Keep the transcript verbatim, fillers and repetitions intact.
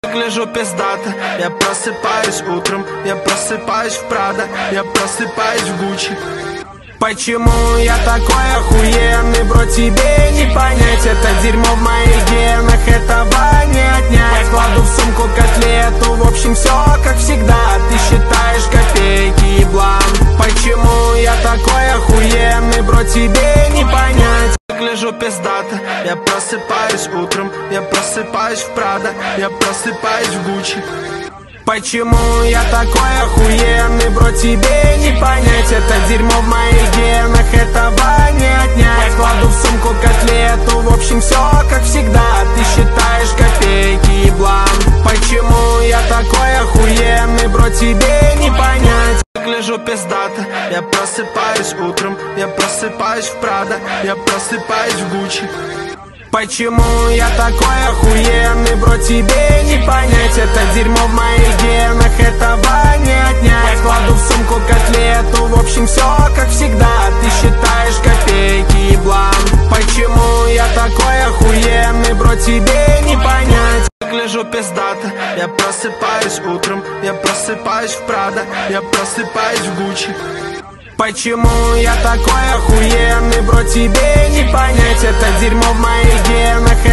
Гляжу пиздато, я просыпаюсь утром, я просыпаюсь в Прада, я просыпаюсь в Гуччи. Почему я такой охуенный, бро, тебе не понять? Это дерьмо в моих генах, этого не отнять. Я кладу в сумку котлету, в общем все как всегда. Ты считаешь копейки и бланк. Почему я такой охуенный, бро, тебе не понять? Гляжу пиздато, я просыпаюсь утром, я просыпаюсь в Прада, я просыпаюсь в Гуччи. Почему я такой охуенный, бро, тебе не понять? Это дерьмо в моих генах, этого не отнять. Я кладу в сумку котлету, в общем все как всегда. Ты считаешь копейки и бланк. Почему я такой охуенный, бро, тебе не понять? Гляжу пиздато, я просыпаюсь утром, я просыпаюсь в Прада, я просыпаюсь в Гуччи. Почему я такой охуенный, бро, тебе не понять? Это дерьмо в моих генах, этого не отнять. Я кладу в сумку котлету, в общем все как всегда. Ты считаешь копейки и бланк. Почему я такой охуенный, бро, тебе не понять? Гляжу пиздато, я просыпаюсь утром, я просыпаюсь в Прада, я просыпаюсь в Гуччи. Почему я такой охуенный, бро, тебе не понять? Это дерьмо в моих генах.